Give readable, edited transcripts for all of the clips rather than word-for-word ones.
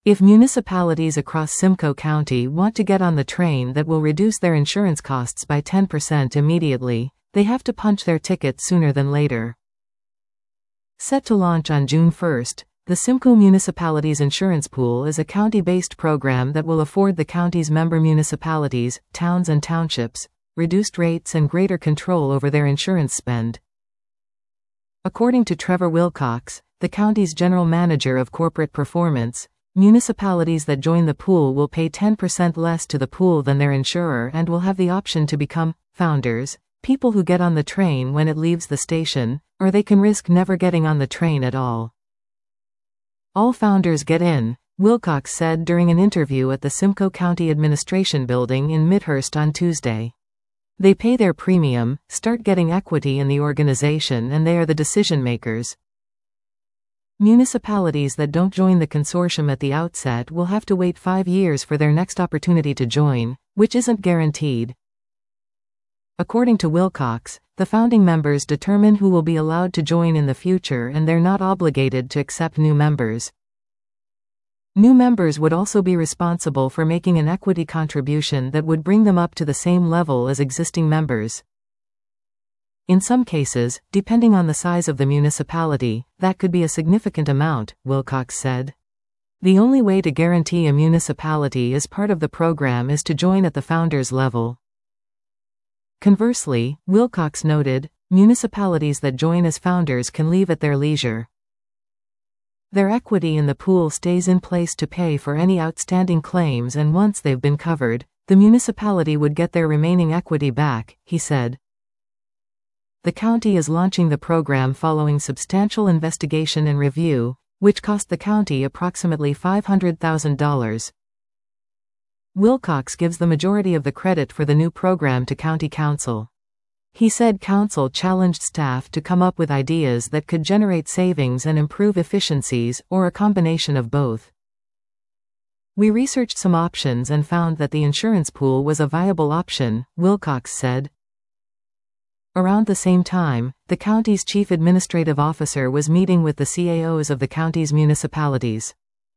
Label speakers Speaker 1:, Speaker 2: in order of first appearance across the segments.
Speaker 1: If municipalities across Simcoe County want to get on the train that will reduce their insurance costs by 10% immediately, they have to punch their ticket sooner than later. Set to launch on June 1, the Simcoe Municipalities Insurance Pool is a county-based program that will afford the county's member municipalities, towns and townships, reduced rates and greater control over their insurance spend. According to Trevor Wilcox, the county's general manager of corporate performance, municipalities that join the pool will pay 10% less to the pool than their insurer and will have the option to become founders, people who get on the train when it leaves the station, or they can risk never getting on the train at all. All founders get in, Wilcox said during an interview at the Simcoe County Administration Building in Midhurst on Tuesday. They pay their premium, start getting equity in the organization, and they are the decision makers. Municipalities that don't join the consortium at the outset will have to wait 5 years for their next opportunity to join, which isn't guaranteed. According to Wilcox, the founding members determine who will be allowed to join in the future and they're not obligated to accept new members. New members would also be responsible for making an equity contribution that would bring them up to the same level as existing members. In some cases, depending on the size of the municipality, that could be a significant amount, Wilcox said. The only way to guarantee a municipality as part of the program is to join at the founders level. Conversely, Wilcox noted, municipalities that join as founders can leave at their leisure. Their equity in the pool stays in place to pay for any outstanding claims, and once they've been covered, the municipality would get their remaining equity back, he said. The county is launching the program following substantial investigation and review, which cost the county approximately $500,000. Wilcox gives the majority of the credit for the new program to County Council. He said Council challenged staff to come up with ideas that could generate savings and improve efficiencies, or a combination of both. We researched some options and found that the insurance pool was a viable option, Wilcox said. Around the same time, the county's chief administrative officer was meeting with the CAOs of the county's municipalities.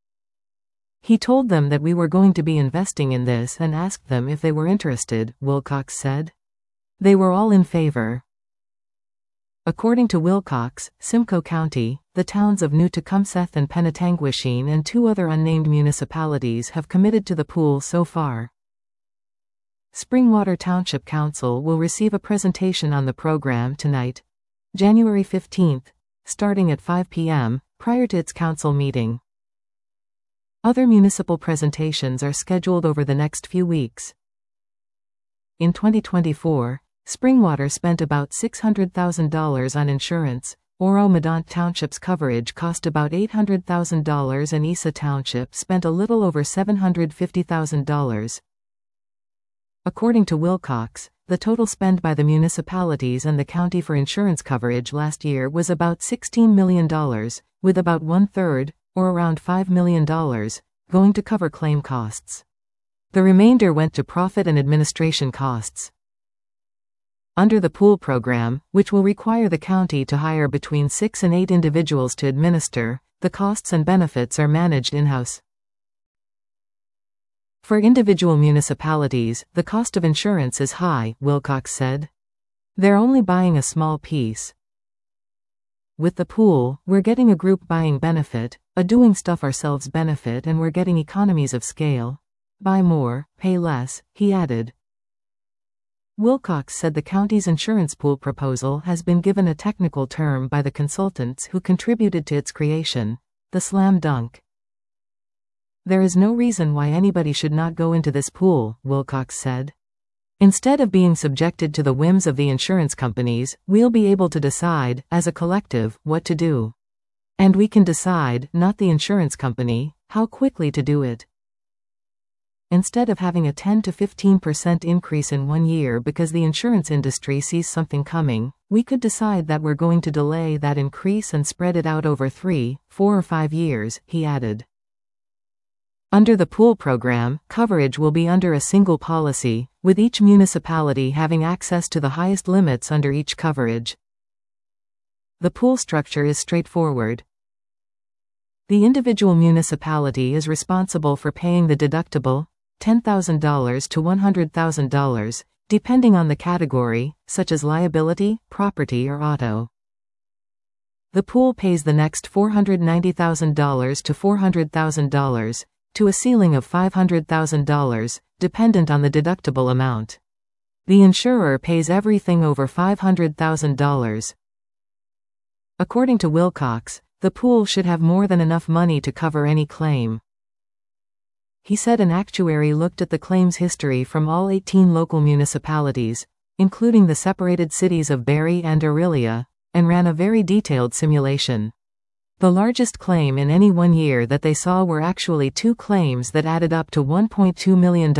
Speaker 1: He told them that we were going to be investing in this and asked them if they were interested, Wilcox said. They were all in favor. According to Wilcox, Simcoe County, the towns of New Tecumseth and Penetanguishene and 2 other unnamed municipalities have committed to the pool so far. Springwater Township Council will receive a presentation on the program tonight, January 15, starting at 5 p.m., prior to its council meeting. Other municipal presentations are scheduled over the next few weeks. In 2024, Springwater spent about $600,000 on insurance, Oro-Medonte Township's coverage cost about $800,000 and Isa Township spent a little over $750,000. According to Wilcox, the total spend by the municipalities and the county for insurance coverage last year was about $16 million, with about 1/3, or around $5 million, going to cover claim costs. The remainder went to profit and administration costs. Under the pool program, which will require the county to hire between 6 and 8 individuals to administer, the costs and benefits are managed in-house. For individual municipalities, the cost of insurance is high, Wilcox said. They're only buying a small piece. With the pool, we're getting a group buying benefit, a doing stuff ourselves benefit, and we're getting economies of scale. Buy more, pay less, he added. Wilcox said the county's insurance pool proposal has been given a technical term by the consultants who contributed to its creation, the slam dunk. There is no reason why anybody should not go into this pool, Wilcox said. Instead of being subjected to the whims of the insurance companies, we'll be able to decide, as a collective, what to do. And we can decide, not the insurance company, how quickly to do it. Instead of having a 10 to 15% increase in 1 year because the insurance industry sees something coming, we could decide that we're going to delay that increase and spread it out over 3, 4 or 5 years, he added. Under the pool program, coverage will be under a single policy, with each municipality having access to the highest limits under each coverage. The pool structure is straightforward. The individual municipality is responsible for paying the deductible, $10,000 to $100,000, depending on the category, such as liability, property or auto. The pool pays the next $490,000 to $400,000, to a ceiling of $500,000, dependent on the deductible amount. The insurer pays everything over $500,000. According to Wilcox, the pool should have more than enough money to cover any claim. He said an actuary looked at the claims history from all 18 local municipalities, including the separated cities of Barre and Orillia, and ran a very detailed simulation. The largest claim in any one year that they saw were actually 2 claims that added up to $1.2 million.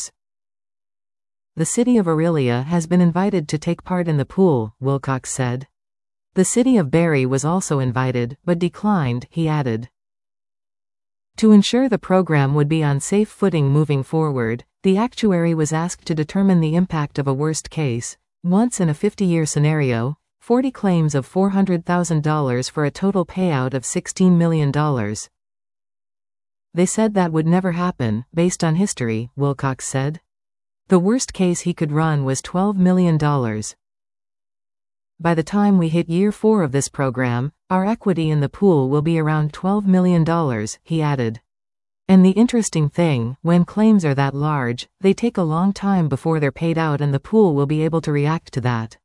Speaker 1: The city of Orillia has been invited to take part in the pool, Wilcox said. The city of Barre was also invited, but declined, he added. To ensure the program would be on safe footing moving forward, the actuary was asked to determine the impact of a worst case, once in a 50-year scenario, 40 claims of $400,000 for a total payout of $16 million. They said that would never happen, based on history, Wilcox said. The worst case he could run was $12 million. By the time we hit year 4 of this program, our equity in the pool will be around $12 million, he added. And the interesting thing, when claims are that large, they take a long time before they're paid out and the pool will be able to react to that.